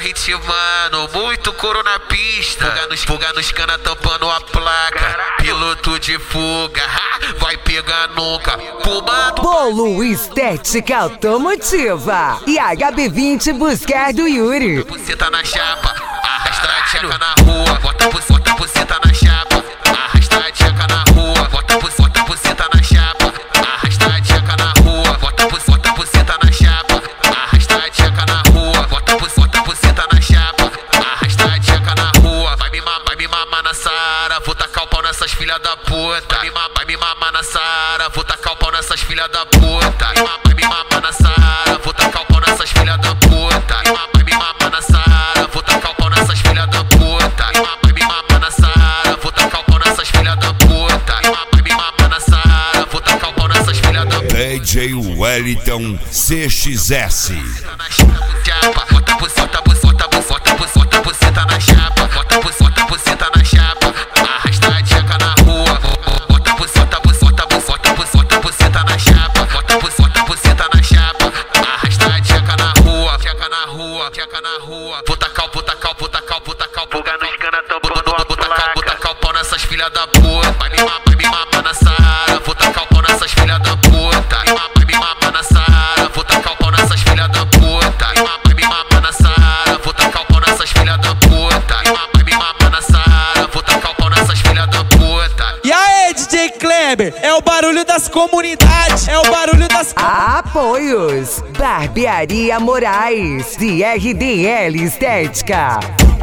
ritmando, muito couro na pista. Fuga nos cana tampando a placa. Piloto de fuga, vai pegar nunca. Fumando. Bolo Estética Automotiva e HB20 Buscar do Yuri. Você tá na chapa, arrasta a tcheca na rua. Bota você tá na chapa, arrasta a tcheca na rua. Bota você tá na chapa, arrasta a tcheca na rua. Bota você tá na chapa, arrasta a tcheca na rua. Bota você tá na chapa, arrasta a tcheca na rua. Vai me mamar na Sara, vou tacar o pau nessas filha da puta. Vai me mamar na Sara, vou tacar o pau nessas filha da puta. Vai me mamar na Sara, vou tacar o pau nessas filha da puta. Vai me mamar na Sara, vou tacar o pau nessas filha da puta. Vai me mamar na Sara, vou tacar o pau nessas filha da puta. Vai me mamar na Sara, vou tacar o pau nessas filha da puta. DJ Wellington CXS. Bota você tá na chapa, bota você tá na chapa, arrasta a tcheca na rua. Bota você tá na chapa, bota você tá na chapa, arrasta a tcheca na rua, tcheca na rua, tcheca na rua. Vou tacar o fuga nos cana vou tacar o pau nessas filha da puta. Vai me mamar na Sara, vou tacar o pau nessas filha da puta. Vai me mamar na Sara, vou tacar o pau nessas filha da puta. Vai me mamar na Sara, vou tacar o pau nessas filha da puta. Vai me mamar na Sara, vou tacar o pau nessas filha da puta. E aí, DJ Kleber, é o barulho das comunidades, é o barulho das... Apoios: Barbearia Moraes e RDL Estética.